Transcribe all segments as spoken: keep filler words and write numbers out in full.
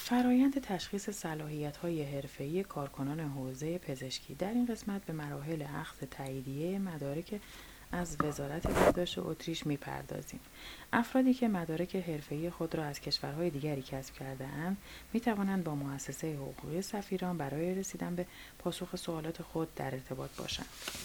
فرایند تشخیص صلاحیت‌های حرفه‌ای کارکنان حوزه پزشکی. در این قسمت به مراحل اخذ تاییدیه مدارک از وزارت بهداشت اتریش می‌پردازیم. افرادی که مدارک حرفه‌ای خود را از کشورهای دیگری کسب کرده‌اند، می‌توانند با مؤسسه حقوقی سفیران برای رسیدن به پاسخ سوالات خود در ارتباط باشند.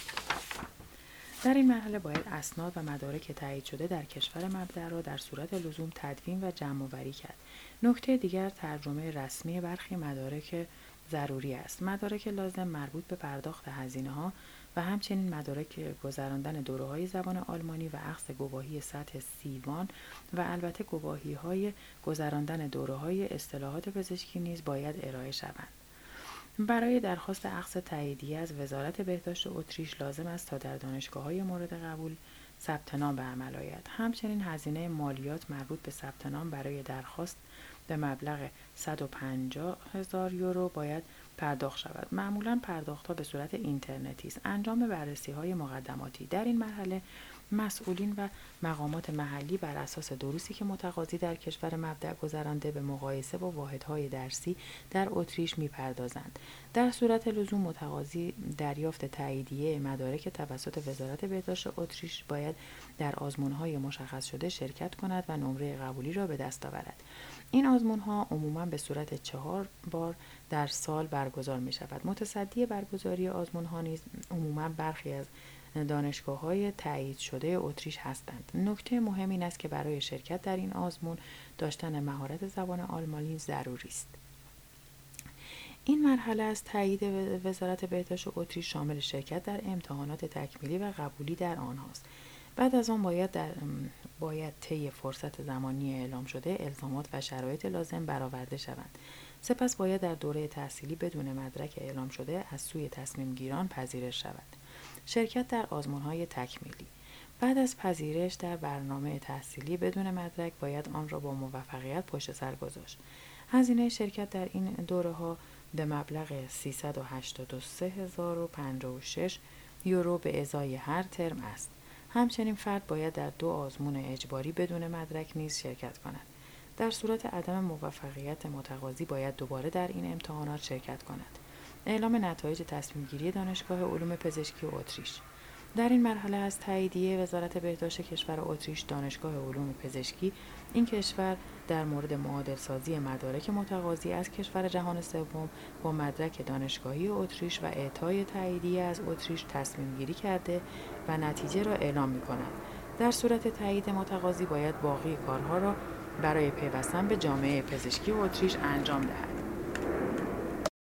در این مرحله باید اسناد و مدارک تایید شده در کشور مبدأ را در صورت لزوم تدوین و جمع‌آوری کرد. نکته دیگر ترجمه رسمی برخی مدارک ضروری است. مدارک لازم مربوط به پرداخت هزینه‌ها و همچنین مدارک گذراندن دوره‌های زبان آلمانی و اخذ گواهی سطح سی وان و البته گواهی‌های گذراندن دوره‌های اصطلاحات پزشکی نیز باید ارائه شوند. برای درخواست اخذ تاییدیه از وزارت بهداشت اتریش لازم است تا در دانشگاه‌های مورد قبول ثبت نام به عمل آید. همچنین هزینه مالیات مربوط به ثبت نام برای درخواست به مبلغ صد و پنجاه هزار یورو باید پرداخت شود. معمولاً پرداخت‌ها به صورت اینترنتی است. انجام بررسی‌های مقدماتی. در این مرحله مسئولین و مقامات محلی بر اساس دروسی که متقاضی در کشور مبدأ گذرانده به مقایسه با واحدهای درسی در اتریش می‌پردازند. در صورت لزوم متقاضی دریافت تاییدیه مدارک توسط وزارت بهداشت اتریش باید در آزمون‌های مشخص شده شرکت کند و نمره قبولی را به دست آورد. این آزمون‌ها عموماً به صورت چهار بار در سال برگزار می‌شود. متصدی برگزاری آزمون‌ها نیز عموماً برخی از دانشگاه‌های تایید شده اتریش هستند. نکته مهم این است که برای شرکت در این آزمون داشتن مهارت زبان آلمانی ضروری است. این مرحله از تایید وزارت بهداشت اتریش شامل شرکت در امتحانات تکمیلی و قبولی در آنهاست. بعد از آن باید در باید طی فرصت زمانی اعلام شده الزامات و شرایط لازم برآورده شوند. سپس باید در دوره تحصیلی بدون مدرک اعلام شده از سوی تصمیم گیران پذیرش شود. شرکت در آزمون‌های تکمیلی. بعد از پذیرش در برنامه تحصیلی بدون مدرک باید آن را با موفقیت پشت سر گذاشت. هزینه شرکت در این دوره‌ها به مبلغ سیصد و هشتاد و سه هزار و پنجاه و شش یورو به ازای هر ترم است. همچنین فرد باید در دو آزمون اجباری بدون مدرک نیز شرکت کند. در صورت عدم موفقیت متقاضی باید دوباره در این امتحانات شرکت کند. اعلام نتایج تصمیم گیری دانشگاه علوم پزشکی اتریش. در این مرحله از تاییدیه وزارت بهداشت کشور اتریش دانشگاه علوم پزشکی این کشور در مورد معادل سازی مدارک متقاضی از کشور جهان سوم با مدرک دانشگاهی اتریش و اعطای تاییدیه از اتریش تصمیم گیری کرده و نتیجه را اعلام می کند. در صورت تایید متقاضی باید باقی کارها را برای پیوستن به جامعه پزشکی اتریش انجام دهد.